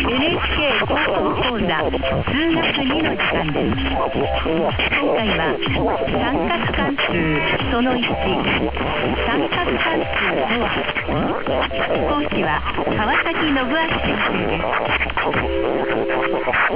NHK 高校講座数学2の時間です。今回は三角関数その1、三角関数とは。講師は川崎信明先生です。